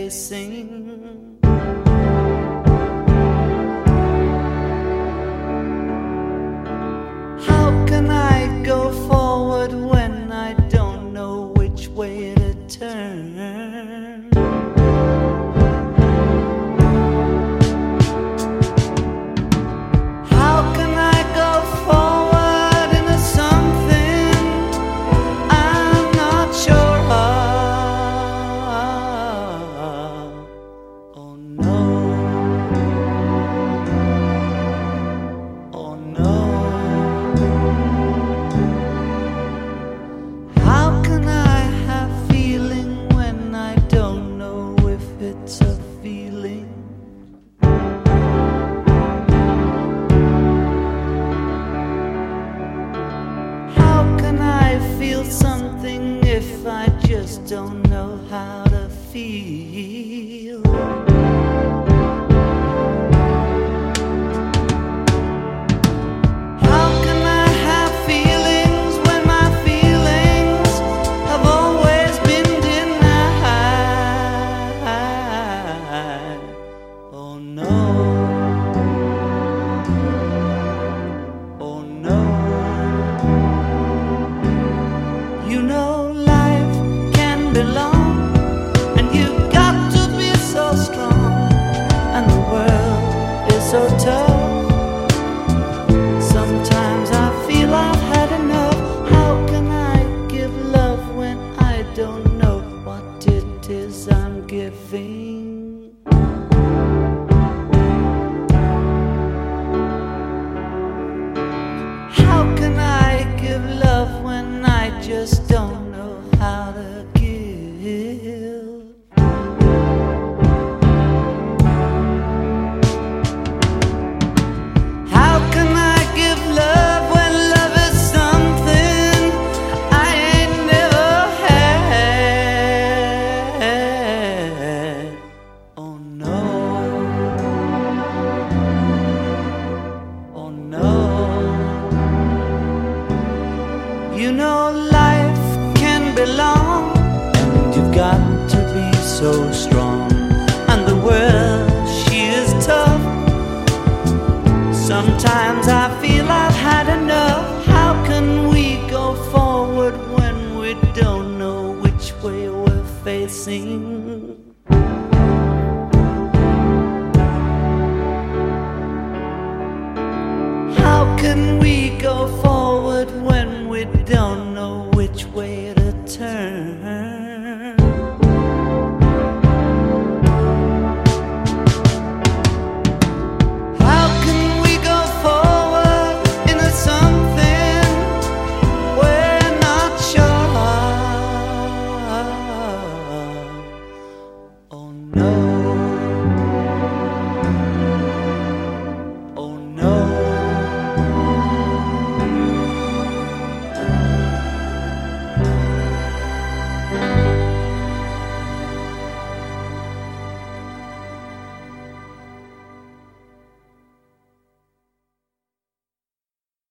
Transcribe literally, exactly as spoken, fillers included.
facing. How can I go forward when I don't know which way to turn? How can I go forward into something I'm not sure of? Oh no. Oh no. How can I have feeling when I don't know if it's a feeling? How can I feel something if I just don't know how to feel? How can I have feelings when my feelings have always been denied? Oh no. Oh no. You know life can be long, and you've got to be so strong, and the world is so tough. Sometimes I feel I've had enough. How can I give love when I don't know what it is I'm giving? How can I give love when I just don't know how to give? How can I give love when love is something I ain't never had? Oh no. Oh no. You know life can be long, and you've got to be so strong, and the world, she is tough. Sometimes I feel I've had enough. How can we go forward when we don't know which way we're facing? How can we go forward when we don't know which way to turn?